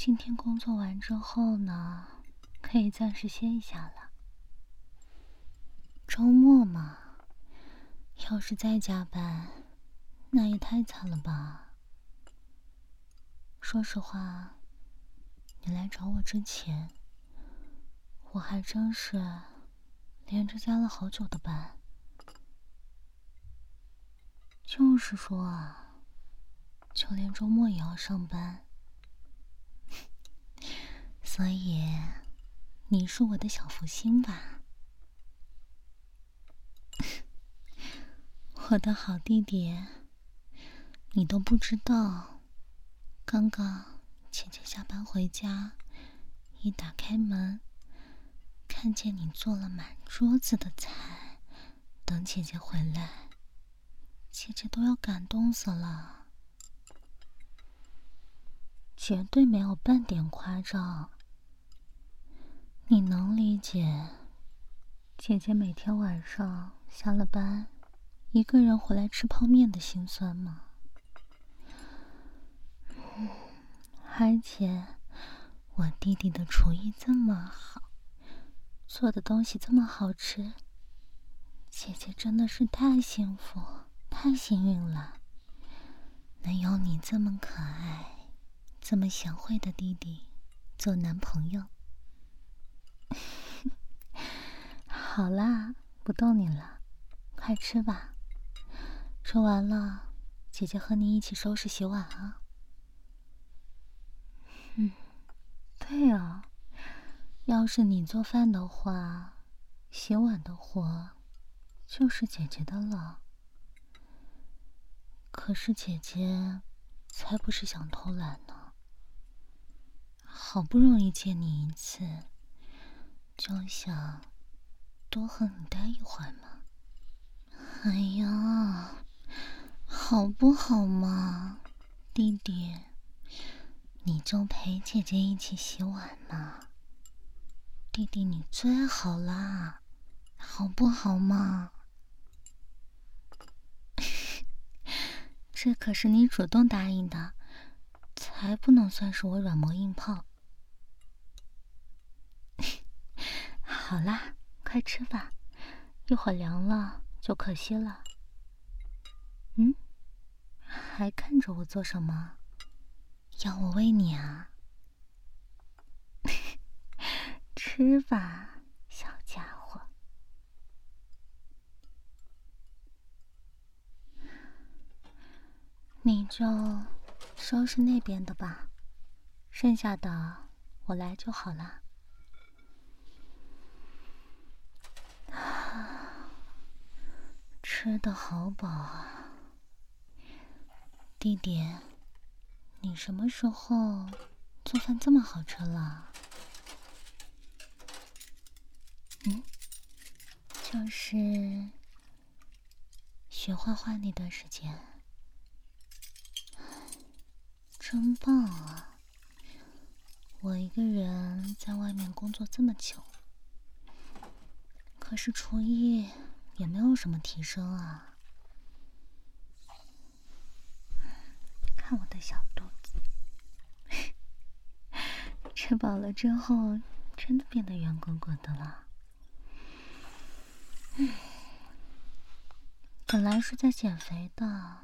今天工作完之后呢，可以暂时歇一下了。周末嘛，要是再加班，那也太惨了吧。说实话，你来找我之前，我还真是连着加了好久的班。就是说啊，就连周末也要上班。所以，你是我的小福星吧？我的好弟弟，你都不知道，刚刚姐姐下班回家，一打开门，看见你做了满桌子的菜，等姐姐回来，姐姐都要感动死了，绝对没有半点夸张。你能理解姐姐每天晚上下了班，一个人回来吃泡面的心酸吗？而且，我弟弟的厨艺这么好，做的东西这么好吃，姐姐真的是太幸福、太幸运了，能有你这么可爱、这么贤惠的弟弟做男朋友。好啦，不逗你了，快吃吧。吃完了，姐姐和你一起收拾洗碗啊。对啊，要是你做饭的话，洗碗的活就是姐姐的了。可是姐姐才不是想偷懒呢，好不容易见你一次，就想多和你待一会儿嘛。哎呀，好不好嘛，弟弟，你就陪姐姐一起洗碗嘛。弟弟你最好啦，好不好嘛？这可是你主动答应的，才不能算是我软磨硬泡。好啦，快吃吧，一会儿凉了就可惜了。还看着我做什么？要我喂你啊？吃吧，小家伙。你就收拾那边的吧，剩下的我来就好了。吃得好饱啊，弟弟，你什么时候做饭这么好吃了？就是学画画那段时间。真棒啊！我一个人在外面工作这么久，可是厨艺也没有什么提升啊。看我的小肚子，吃饱了之后真的变得圆滚滚的了。本来是在减肥的，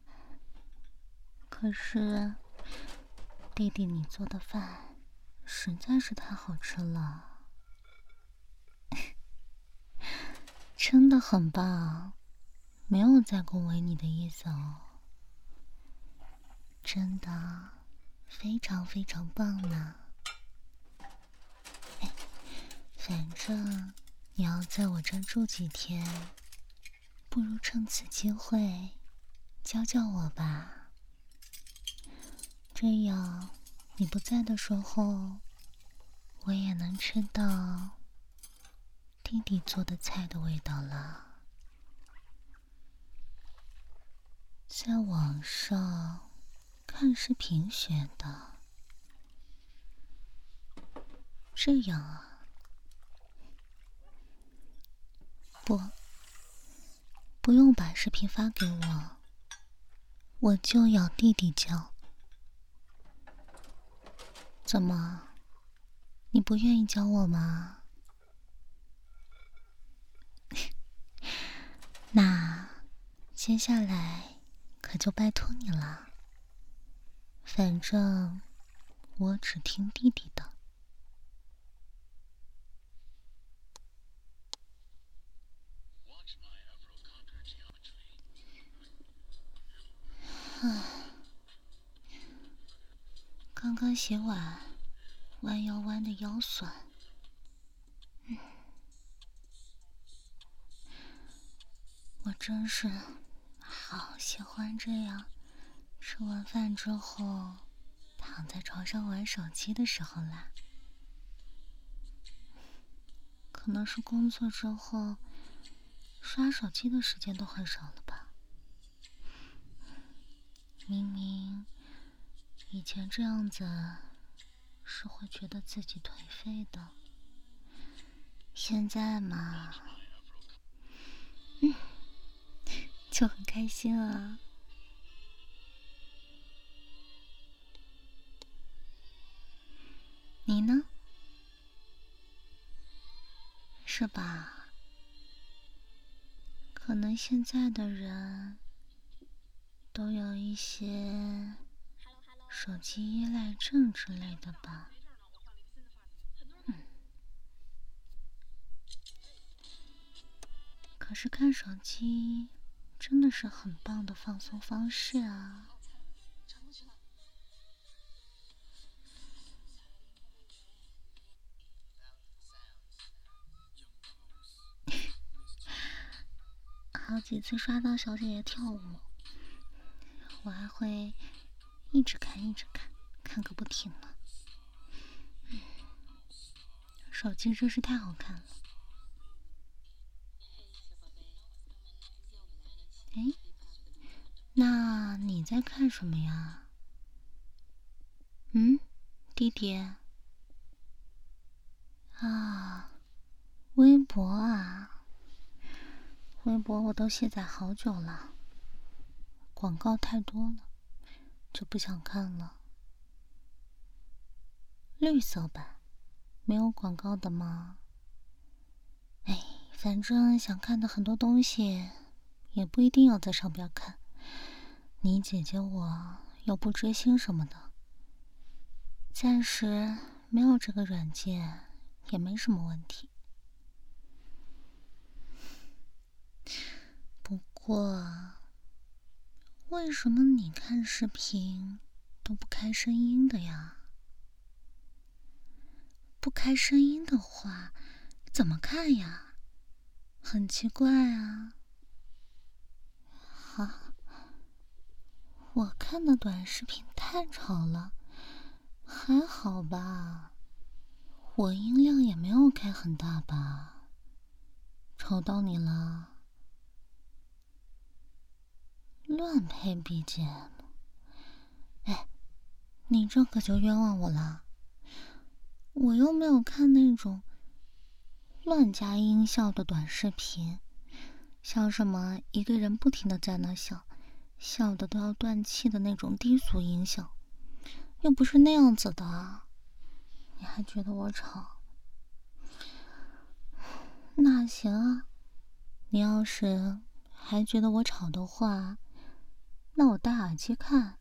可是弟弟你做的饭实在是太好吃了，真的很棒，没有再恭维你的意思哦，真的非常非常棒呢。反正你要在我这住几天，不如趁此机会教教我吧，这样你不在的时候，我也能吃到弟弟做的菜的味道了。在网上看视频学的，这样啊？不用把视频发给我，我就要弟弟教。 怎么，你不愿意教我吗？那接下来可就拜托你了。反正我只听弟弟的。刚刚洗碗，弯腰弯的腰酸。我真是好喜欢这样，吃完饭之后躺在床上玩手机的时候啦。可能是工作之后刷手机的时间都很少了吧。明明以前这样子是会觉得自己颓废的，现在嘛，就很开心啊。你呢？是吧？可能现在的人都有一些手机依赖症之类的吧。可是看手机真的是很棒的放松方式啊。好几次刷到小姐姐跳舞，我还会一直看看个不停呢。手机真是太好看了。哎，那你在看什么呀？弟弟？啊，微博啊，微博我都卸载好久了，广告太多了，就不想看了。绿色版，没有广告的吗？哎，反正想看的很多东西，也不一定要在上边看。你姐姐我又不追星什么的，暂时没有这个软件也没什么问题。不过，为什么你看视频都不开声音的呀？不开声音的话，怎么看呀？很奇怪啊。啊，我看的短视频太吵了，还好吧？我音量也没有开很大吧？吵到你了？乱配 BGM， 哎，你这可就冤枉我了。我又没有看那种乱加音效的短视频，像什么一个人不停的在那笑，笑的都要断气的那种低俗音效，又不是那样子的，你还觉得我吵？那行啊，你要是还觉得我吵的话，那我戴耳机看。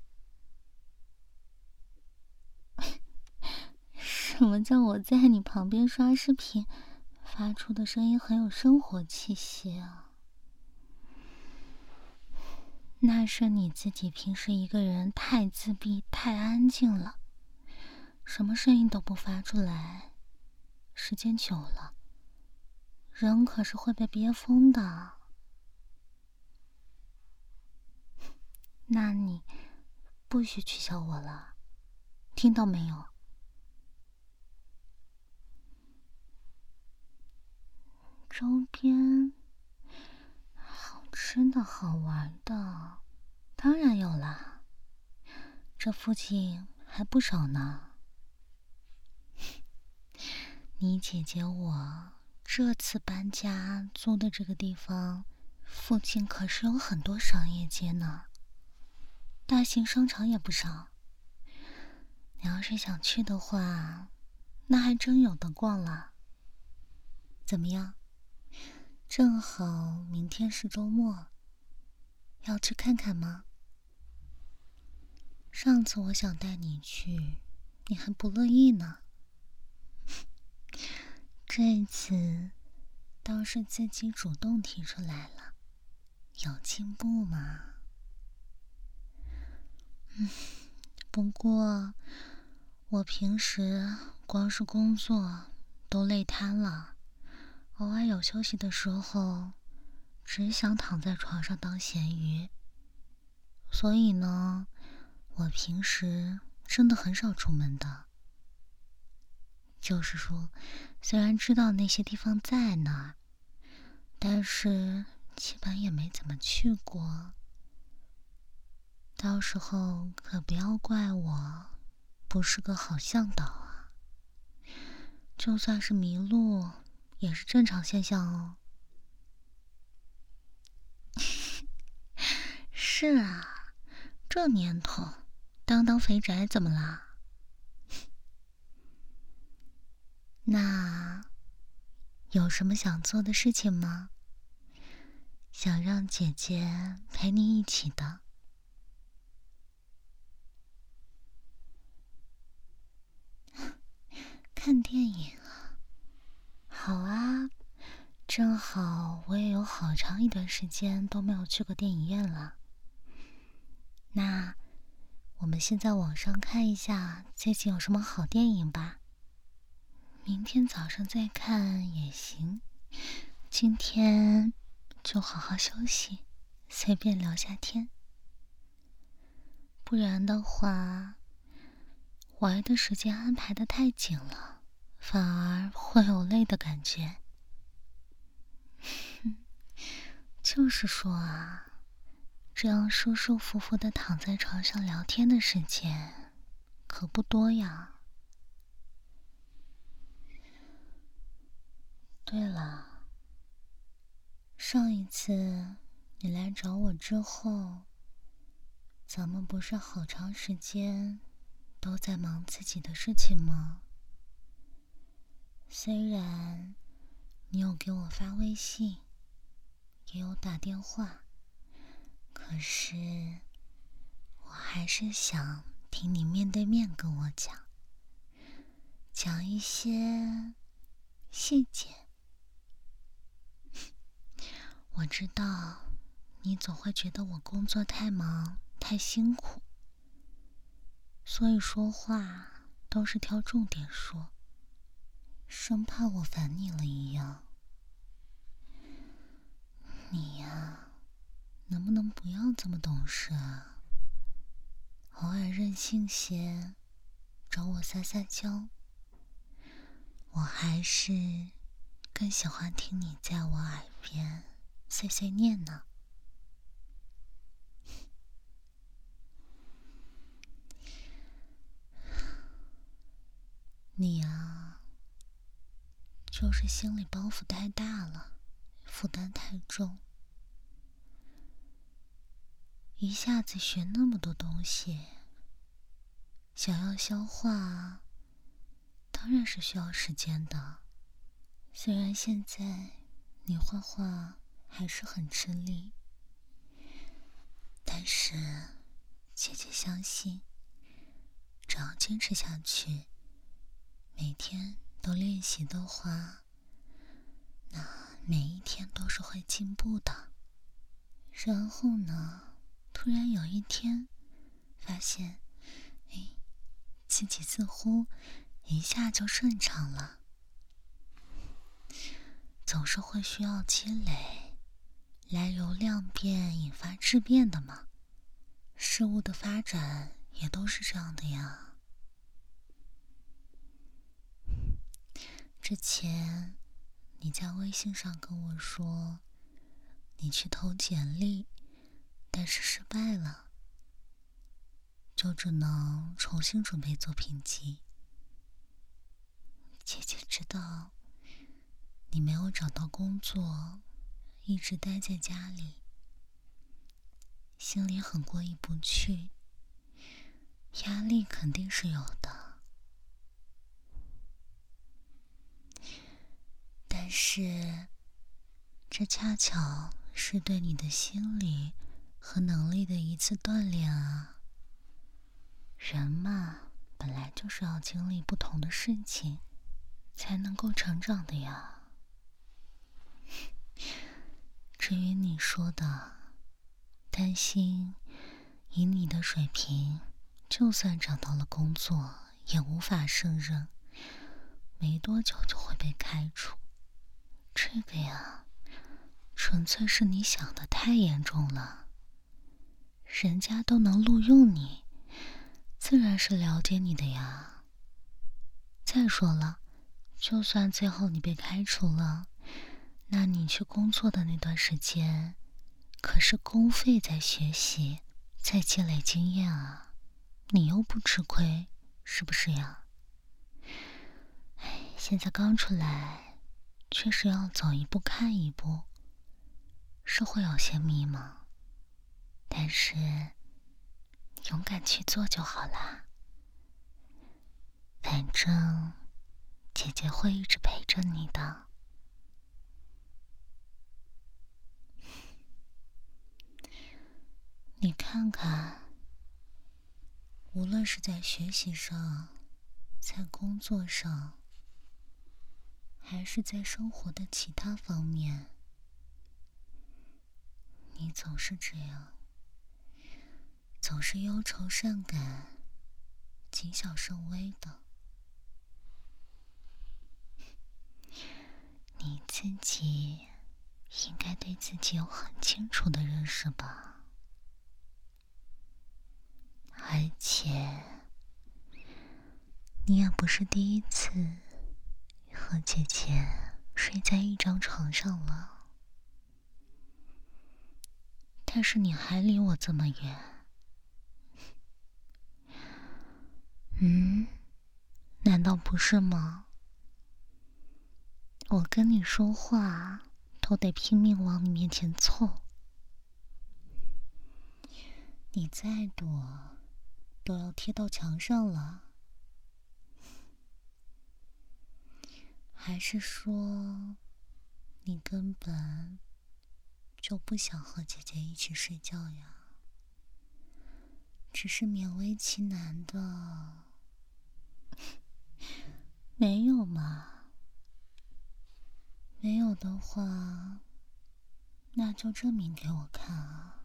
什么叫我在你旁边刷视频，发出的声音很有生活气息啊？那是你自己平时一个人太自闭、太安静了，什么声音都不发出来，时间久了，人可是会被憋疯的。那你不许取笑我了，听到没有？周边好吃的好玩的当然有啦，这附近还不少呢。你姐姐我这次搬家租的这个地方附近可是有很多商业街呢，大型商场也不少。 你要是想去的话，那还真有的逛了。怎么样？正好明天是周末，要去看看吗？上次我想带你去，你还不乐意呢。这次倒是自己主动提出来了，有进步吗？不过我平时光是工作都累瘫了，偶尔有休息的时候，只想躺在床上当咸鱼。所以呢，我平时真的很少出门的。就是说，虽然知道那些地方在哪儿，但是基本也没怎么去过。到时候可不要怪我不是个好向导啊！就算是迷路，也是正常现象哦。是啊，这年头，当肥宅怎么啦？那有什么想做的事情吗？想让姐姐陪你一起的？看电影啊？好啊，正好我也有好长一段时间都没有去过电影院了。那我们先在网上看一下最近有什么好电影吧。明天早上再看也行，今天就好好休息，随便聊下天。不然的话，玩的时间安排得太紧了，反而会有累的感觉。就是说啊，这样舒舒服服的躺在床上聊天的时间可不多呀。对了，上一次你来找我之后，咱们不是好长时间都在忙自己的事情吗？虽然你有给我发微信，也有打电话，可是我还是想听你面对面跟我讲一些细节。我知道你总会觉得我工作太忙太辛苦，所以说话都是挑重点说，生怕我烦你了一样。你呀，能不能不要这么懂事啊？偶尔任性些，找我撒撒娇，我还是更喜欢听你在我耳边碎碎念呢。你啊，就是心里包袱太大了，负担太重，一下子学那么多东西，想要消化，当然是需要时间的。虽然现在你画画还是很吃力，但是姐姐相信，只要坚持下去，每天都练习的话，那每一天都是会进步的。然后呢，突然有一天发现，自己似乎一下就顺畅了。总是会需要积累，来由量变引发质变的嘛。事物的发展也都是这样的呀。之前你在微信上跟我说，你去投简历，但是失败了，就只能重新准备作品集。姐姐知道你没有找到工作，一直待在家里，心里很过意不去，压力肯定是有的。 但是，这恰巧是对你的心理和能力的一次锻炼啊。人嘛，本来就是要经历不同的事情，才能够成长的呀。至于你说的，担心以你的水平，就算找到了工作，也无法胜任，没多久就会被开除。这个呀，纯粹是你想的太严重了。人家都能录用你，自然是了解你的呀。再说了，就算最后你被开除了，那你去工作的那段时间，可是公费在学习，在积累经验啊，你又不吃亏，是不是呀？现在刚出来，确实要走一步看一步，是会有些迷茫，但是勇敢去做就好啦。反正姐姐会一直陪着你的。你看看，无论是在学习上，在工作上，还是在生活的其他方面，你总是这样，总是忧愁善感，谨小慎微的。你自己应该对自己有很清楚的认识吧？而且，你也不是第一次和姐姐睡在一张床上了，但是你还离我这么远。难道不是吗？我跟你说话都得拼命往你面前凑，你再躲都要贴到墙上了。还是说，你根本就不想和姐姐一起睡觉呀？只是勉为其难的。没有嘛？没有的话，那就证明给我看啊！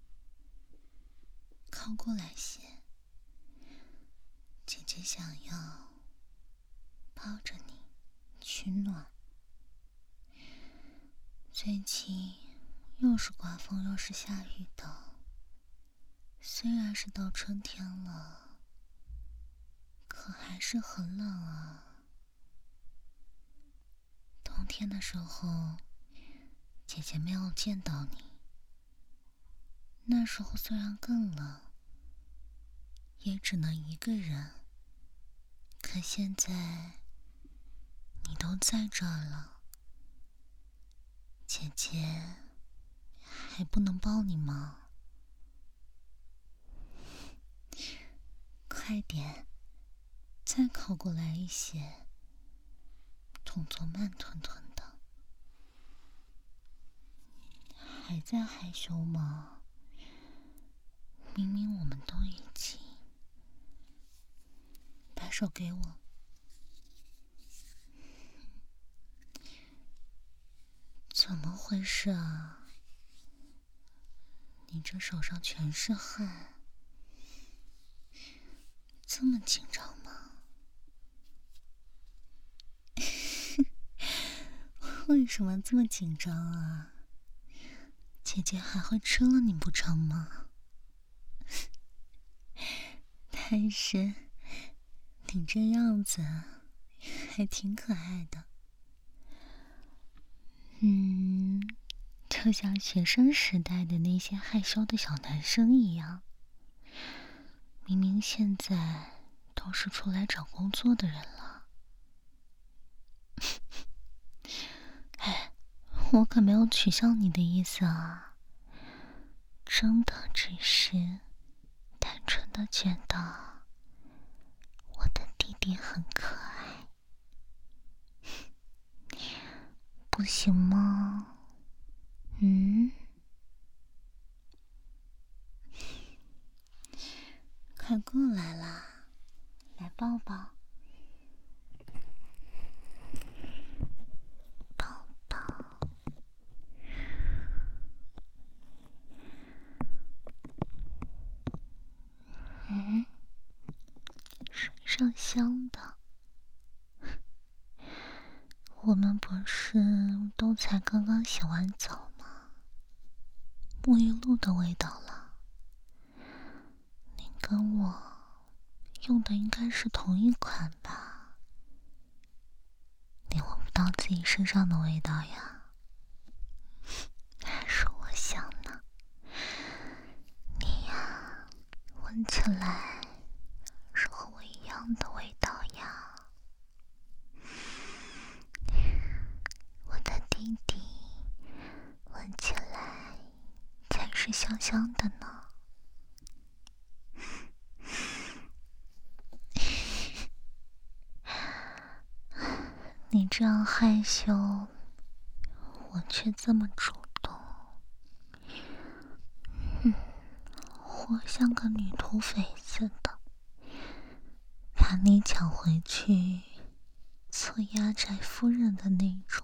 靠过来些，姐姐想要抱着你取暖。最近又是刮风又是下雨的，虽然是到春天了，可还是很冷啊。冬天的时候，姐姐没有见到你，那时候虽然更冷，也只能一个人。可现在你都在这儿了，姐姐还不能抱你吗？快点，再靠过来一些，动作慢吞吞的。还在害羞吗？明明我们都已经……把手给我。怎么回事啊？你这手上全是汗，这么紧张吗？为什么这么紧张啊？姐姐还会吃了你不成吗？但是你这样子还挺可爱的。就像学生时代的那些害羞的小男生一样。明明现在都是出来找工作的人了。哎，我可没有取笑你的意思啊，真的只是单纯的觉得我的弟弟很可爱。 不行吗？快过来啦，来抱抱。抱抱。水上香的。我们不是都才刚刚洗完澡吗？沐浴露的味道了。你跟我用的应该是同一款吧？你闻不到自己身上的味道呀？还是我想呢？你呀，闻起来是和我一样的味道呀。我的弟弟闻起来才是香香的呢。你这样害羞，我却这么主动，活像个女土匪似的，把你抢回去做压寨夫人的那种。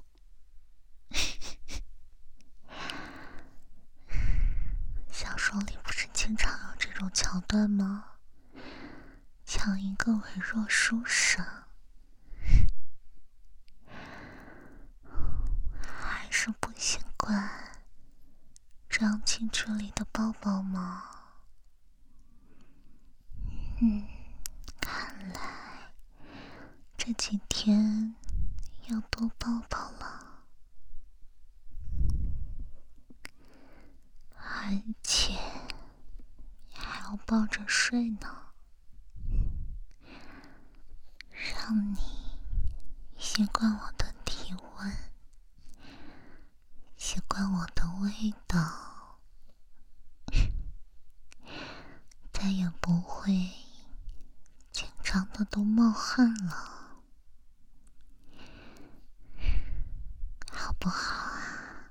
小说里不是经常有这种桥段吗？抢一个微弱书生，还是不习惯这样近距离的抱抱吗？看来这几天要多抱抱了，而且还要抱着睡呢，让你习惯我的体温，习惯我的味道，再也不会经常的都冒汗了，好不好啊？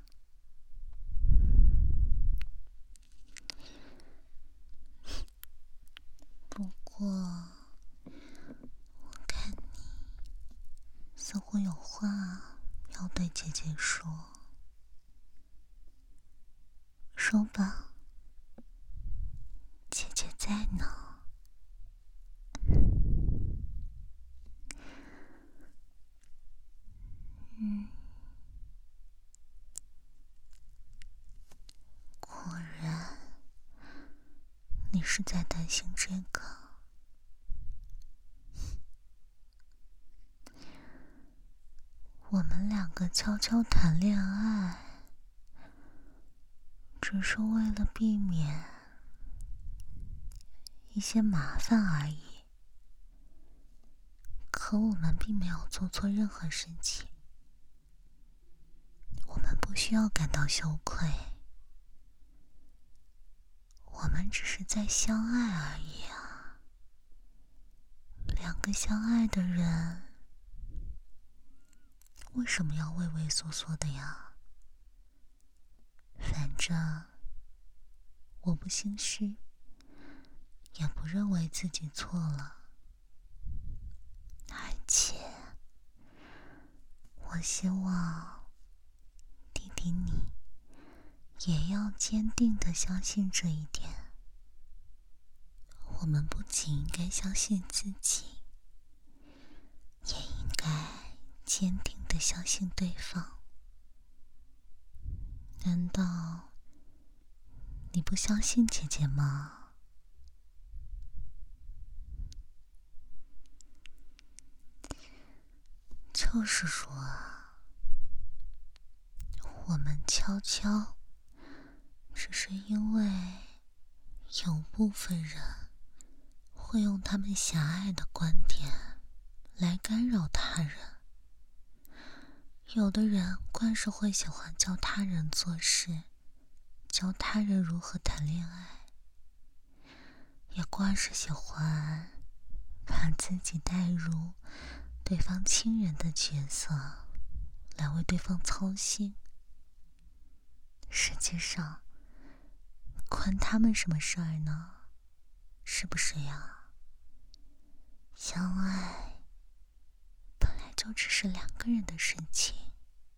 不过我看你似乎有话要对姐姐说，说吧，姐姐在呢。果然，你是在担心这个。我们两个悄悄谈恋爱，只是为了避免一些麻烦而已。可我们并没有做错任何事情，我们不需要感到羞愧，我们只是在相爱而已啊。两个相爱的人，为什么要畏畏缩缩的呀？反正我不心虚，也不认为自己错了，而且我希望弟弟你也要坚定地相信这一点。我们不仅应该相信自己，也应该坚定地相信对方。难道你不相信姐姐吗？就是说啊，我们悄悄，只是因为有部分人会用他们狭隘的观点来干扰他人。有的人惯是会喜欢教他人做事，教他人如何谈恋爱，也惯是喜欢把自己带入对方亲人的角色来为对方操心。实际上，关他们什么事儿呢？是不是呀？相爱本来就只是两个人的事情。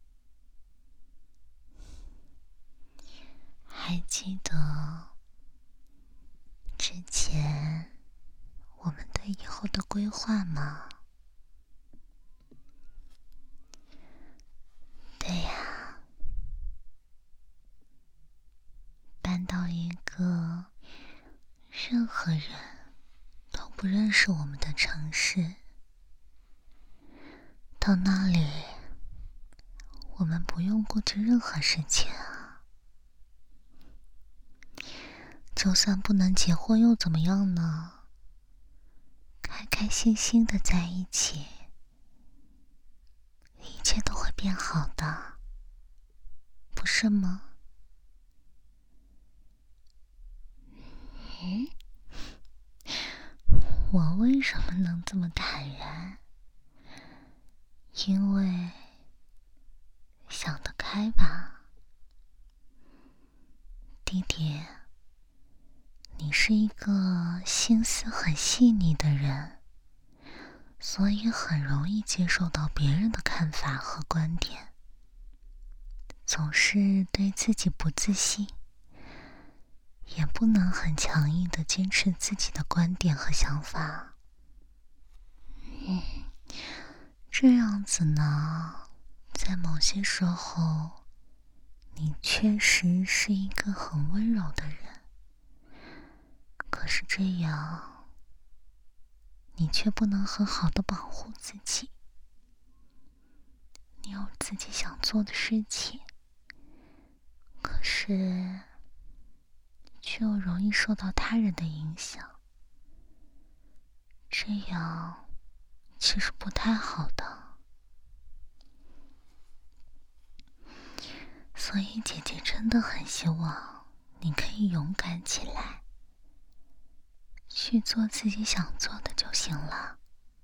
还记得之前我们对以后的规划吗？对呀，搬到一个任何人都不认识我们的城市。到那里，我们不用顾及任何事情啊。就算不能结婚又怎么样呢？开开心心的在一起，一切都会变好的，不是吗？我为什么能这么坦然？因为想得开吧。弟弟，你是一个心思很细腻的人，所以很容易接受到别人的看法和观点，总是对自己不自信，也不能很强硬地坚持自己的观点和想法。这样子呢，在某些时候，你确实是一个很温柔的人。可是这样，你却不能很好的保护自己。你有自己想做的事情，可是却又容易受到他人的影响，这样其实不太好的。所以姐姐真的很希望你可以勇敢起来，去做自己想做的就行了。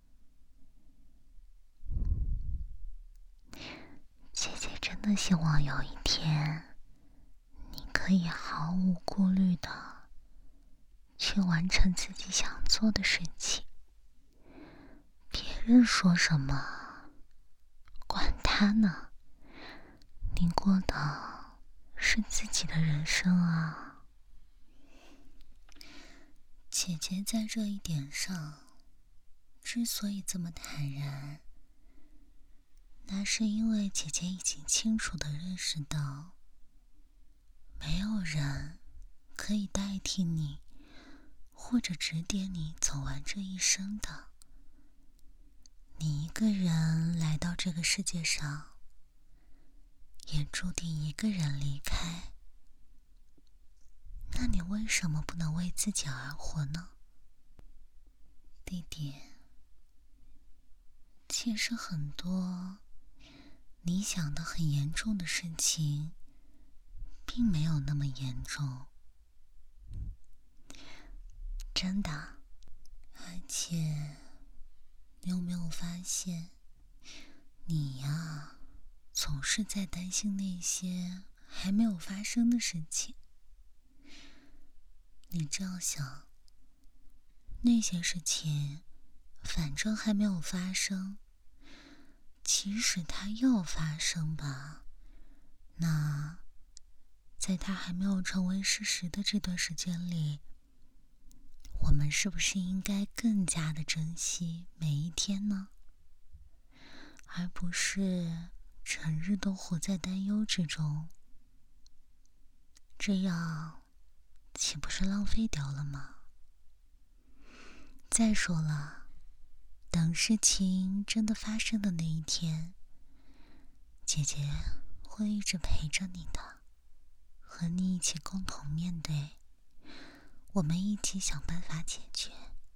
姐姐真的希望有一天，你可以毫无顾虑的去完成自己想做的事情。别人说什么，管他呢，你过的是自己的人生啊。姐姐在这一点上之所以这么坦然，那是因为姐姐已经清楚地认识到，没有人可以代替你或者指点你走完这一生的。你一个人来到这个世界上，也注定一个人离开。那你为什么不能为自己而活呢？弟弟，其实很多你想的很严重的事情，并没有那么严重，真的。而且，你有没有发现，你呀，总是在担心那些还没有发生的事情。你这样想，那些事情反正还没有发生，即使它要发生吧，那在它还没有成为事实的这段时间里，我们是不是应该更加的珍惜每一天呢？而不是整日都活在担忧之中，这样岂不是浪费掉了吗？再说了，等事情真的发生的那一天，姐姐会一直陪着你的，和你一起共同面对，我们一起想办法解决。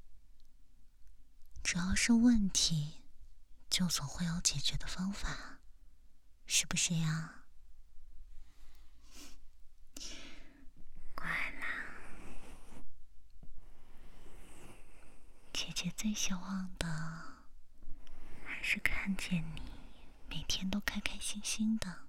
只要是问题，就总会有解决的方法，是不是呀？乖啦，姐姐最希望的还是看见你每天都开开心心的。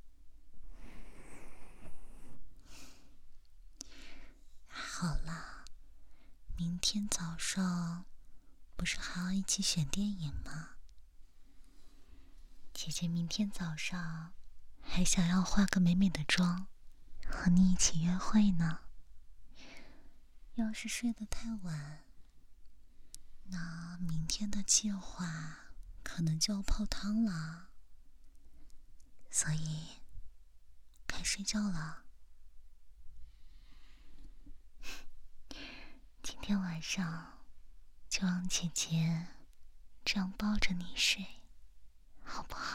好了，明天早上不是还要一起选电影吗？姐姐明天早上还想要化个美美的妆，和你一起约会呢。要是睡得太晚，那明天的计划可能就要泡汤了。所以，该睡觉了。今天晚上就让姐姐这样抱着你睡，好不好？